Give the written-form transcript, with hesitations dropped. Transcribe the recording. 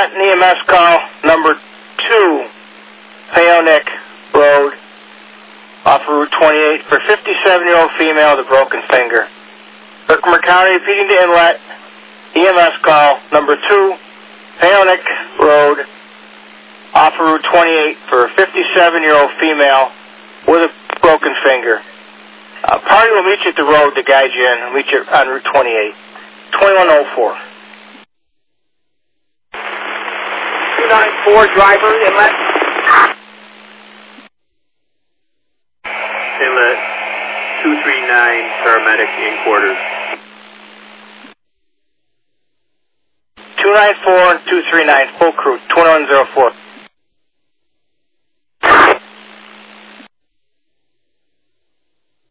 got an EMS call, number 2, Paonic Road, off Route 28, for 57-year-old female with a broken finger. Herkimer County repeating the inlet, EMS call, number 2, Paonic Road, off Route 28, for a 57-year-old female with a broken finger. Party will meet you at the road to guide you in. We'll meet you on Route 28. 2104. 294, driver, inlet. Inlet 239, paramedic in quarters. 294 and 239, full crew, 2104.